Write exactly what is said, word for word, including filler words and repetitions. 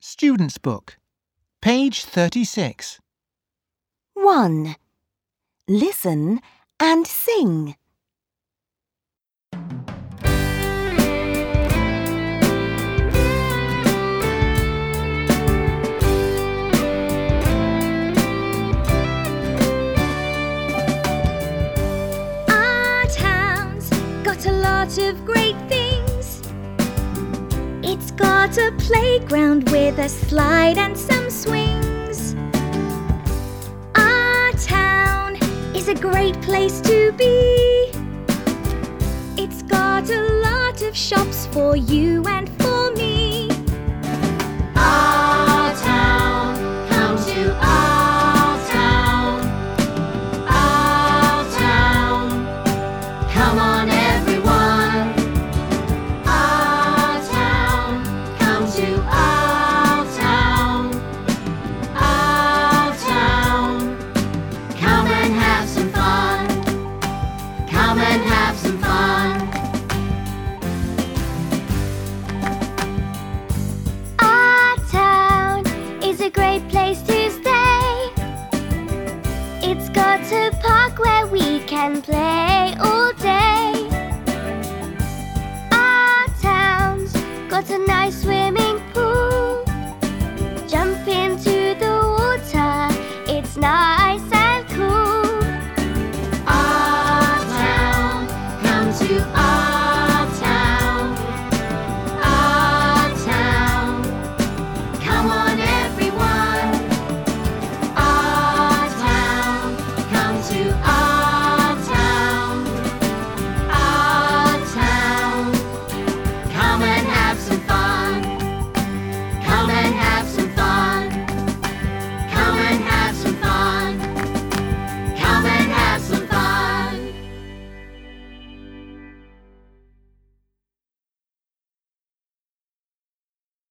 Student's Book, page thirty-six. one. Listen and sing. Our town's got a lot of great things. It's got a playground with a slide and some swings. Our town is a great place to be. It's got a lot of shops for you and for me. Our town, come to our town. Our town, come on everyone. Our town, come to our town. Our town, come and have some fun. Come and have some fun. Our town is a great place to stay. It's got a park where we can play all day. Our town's got a nice